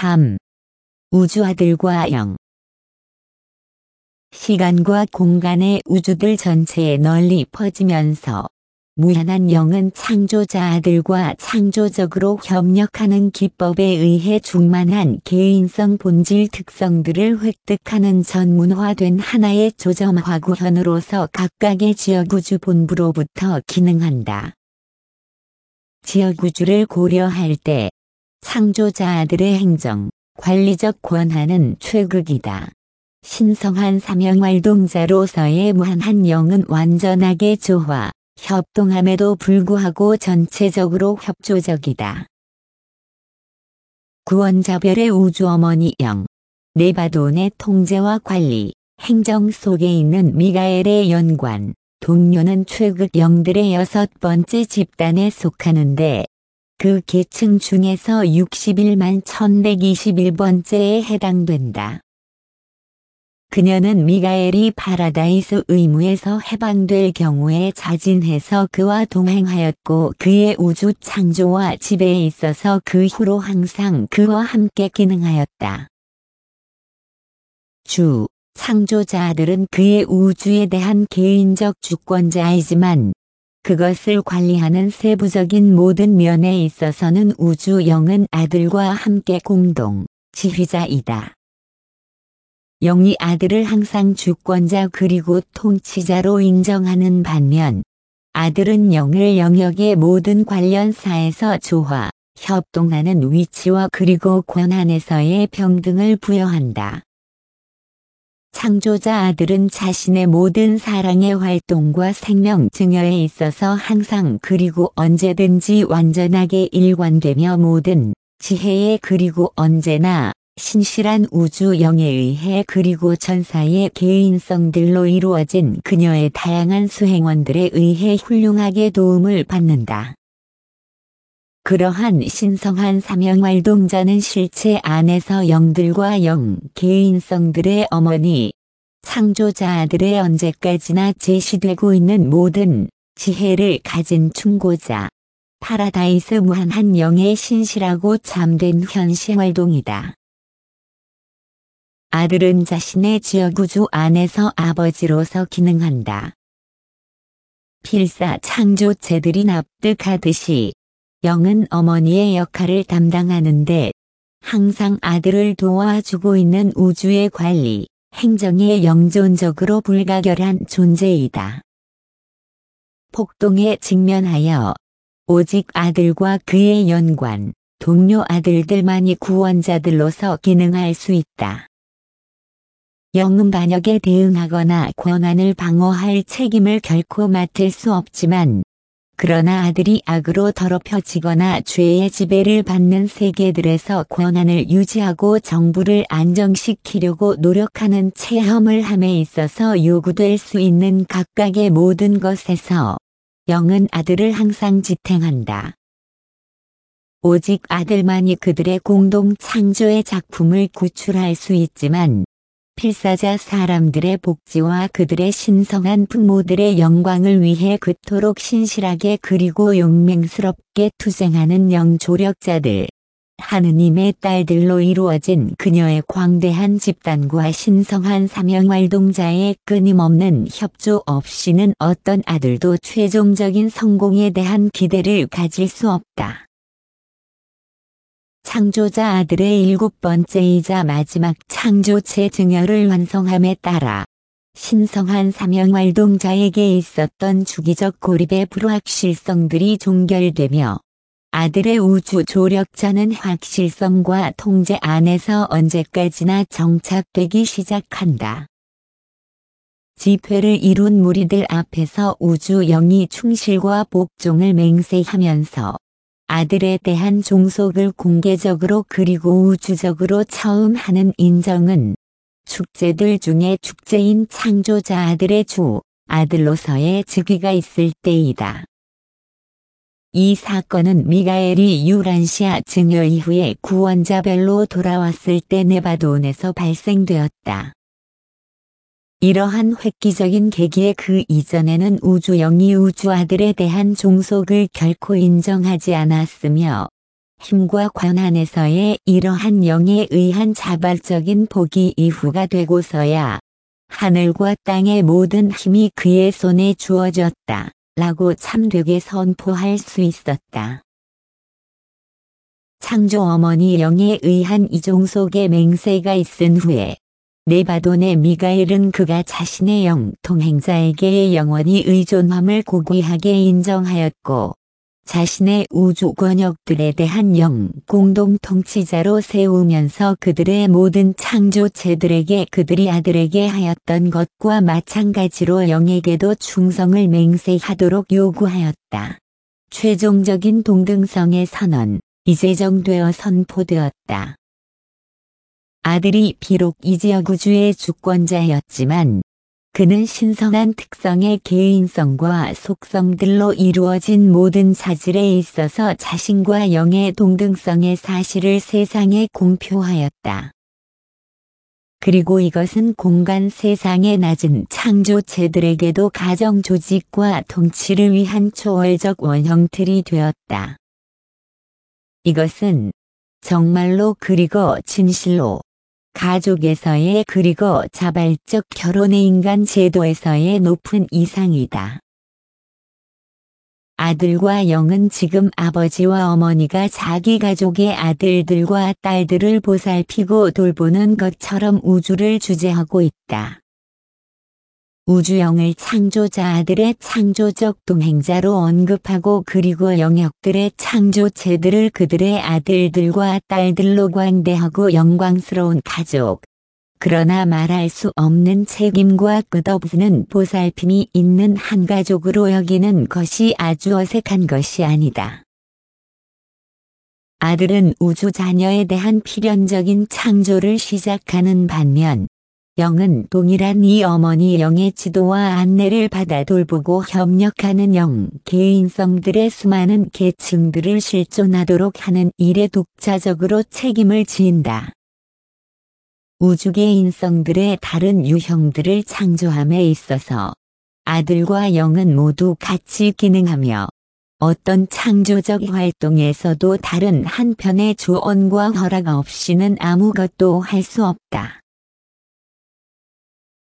3. 우주아들과 영. 시간과 공간의 우주들 전체에 널리 퍼지면서 무한한 영은 창조자 아들과 창조적으로 협력하는 기법에 의해 충만한 개인성 본질 특성들을 획득하는 전문화된 하나의 조점화구현으로서 각각의 지역우주 본부로부터 기능한다. 지역우주를 고려할 때 창조자 아들의 행정, 관리적 권한은 최극이다. 신성한 사명활동자로서의 무한한 영은 완전하게 조화, 협동함에도 불구하고 전체적으로 협조적이다. 구원자별의 우주어머니 영, 네바돈의 통제와 관리, 행정 속에 있는 미가엘의 연관, 동료는 최극 영들의 6번째 집단에 속하는데 그 계층 중에서 61만 1121번째에 해당된다. 그녀는 미가엘이 파라다이스 의무에서 해방될 경우에 자진해서 그와 동행하였고 그의 우주 창조와 지배에 있어서 그 후로 항상 그와 함께 기능하였다. 주, 창조자 아들은 그의 우주에 대한 개인적 주권자이지만 그것을 관리하는 세부적인 모든 면에 있어서는 우주 영은 아들과 함께 공동 지휘자이다. 영이 아들을 항상 주권자 그리고 통치자로 인정하는 반면 아들은 영을 영역의 모든 관련사에서 조화, 협동하는 위치와 그리고 권한에서의 평등을 부여한다. 창조자 아들은 자신의 모든 사랑의 활동과 생명 증여에 있어서 항상 그리고 언제든지 완전하게 일관되며 모든 지혜에 그리고 언제나 신실한 우주 영에 의해 그리고 천사의 개인성들로 이루어진 그녀의 다양한 수행원들에 의해 훌륭하게 도움을 받는다. 그러한 신성한 사명활동자는 실체 안에서 영들과 영 개인성들의 어머니, 창조자 아들의 언제까지나 제시되고 있는 모든 지혜를 가진 충고자, 파라다이스 무한한 영의 신실하고 참된 현시활동이다. 아들은 자신의 지역우주 안에서 아버지로서 기능한다. 필사 창조체들이 납득하듯이 영은 어머니의 역할을 담당하는데 항상 아들을 도와주고 있는 우주의 관리, 행정에 영존적으로 불가결한 존재이다. 폭동에 직면하여 오직 아들과 그의 연관, 동료 아들들만이 구원자들로서 기능할 수 있다. 영은 반역에 대응하거나 권한을 방어할 책임을 결코 맡을 수 없지만 그러나 아들이 악으로 더럽혀지거나 죄의 지배를 받는 세계들에서 권한을 유지하고 정부를 안정시키려고 노력하는 체험을 함에 있어서 요구될 수 있는 각각의 모든 것에서 영은 아들을 항상 지탱한다. 오직 아들만이 그들의 공동 창조의 작품을 구출할 수 있지만 필사자 사람들의 복지와 그들의 신성한 부모들의 영광을 위해 그토록 신실하게 그리고 용맹스럽게 투쟁하는 영조력자들, 하느님의 딸들로 이루어진 그녀의 광대한 집단과 신성한 사명활동자의 끊임없는 협조 없이는 어떤 아들도 최종적인 성공에 대한 기대를 가질 수 없다. 창조자 아들의 7번째이자 마지막 창조체 증여를 완성함에 따라 신성한 사명활동자에게 있었던 주기적 고립의 불확실성들이 종결되며 아들의 우주 조력자는 확실성과 통제 안에서 언제까지나 정착되기 시작한다. 집회를 이룬 무리들 앞에서 우주 영이 충실과 복종을 맹세하면서 아들에 대한 종속을 공개적으로 그리고 우주적으로 처음 하는 인정은 축제들 중에 축제인 창조자 아들의 주, 아들로서의 즉위가 있을 때이다. 이 사건은 미가엘이 유란시아 증여 이후에 구원자별로 돌아왔을 때 네바돈에서 발생되었다. 이러한 획기적인 계기에 그 이전에는 우주영이 우주아들에 대한 종속을 결코 인정하지 않았으며 힘과 권한에서의 이러한 영에 의한 자발적인 포기 이후가 되고서야 하늘과 땅의 모든 힘이 그의 손에 주어졌다 라고 참되게 선포할 수 있었다. 창조 어머니 영에 의한 이종 속에 맹세가 있은 후에 네바돈의 미가엘은 그가 자신의 영 동행자에게의 영원히 의존함을 고귀하게 인정하였고 자신의 우주 권역들에 대한 영 공동 통치자로 세우면서 그들의 모든 창조체들에게 그들이 아들에게 하였던 것과 마찬가지로 영에게도 충성을 맹세하도록 요구하였다. 최종적인 동등성의 선언, 이제 정되어 선포되었다. 아들이 비록 이 지역 우주의 주권자였지만 그는 신성한 특성의 개인성과 속성들로 이루어진 모든 자질에 있어서 자신과 영의 동등성의 사실을 세상에 공표하였다. 그리고 이것은 공간 세상의 낮은 창조체들에게도 가정 조직과 통치를 위한 초월적 원형틀이 되었다. 이것은 정말로 그리고 진실로 가족에서의 그리고 자발적 결혼의 인간 제도에서의 높은 이상이다. 아들과 영은 지금 아버지와 어머니가 자기 가족의 아들들과 딸들을 보살피고 돌보는 것처럼 우주를 주재하고 있다. 우주영을 창조자 아들의 창조적 동행자로 언급하고 그리고 영역들의 창조체들을 그들의 아들들과 딸들로 광대하고 영광스러운 가족. 그러나 말할 수 없는 책임과 끝없는 보살핌이 있는 한 가족으로 여기는 것이 아주 어색한 것이 아니다. 아들은 우주 자녀에 대한 필연적인 창조를 시작하는 반면 영은 동일한 이 어머니 영의 지도와 안내를 받아 돌보고 협력하는 영 개인성들의 수많은 계층들을 실존하도록 하는 일에 독자적으로 책임을 지인다. 우주 개인성들의 다른 유형들을 창조함에 있어서 아들과 영은 모두 같이 기능하며 어떤 창조적 활동에서도 다른 한편의 조언과 허락 없이는 아무것도 할 수 없다.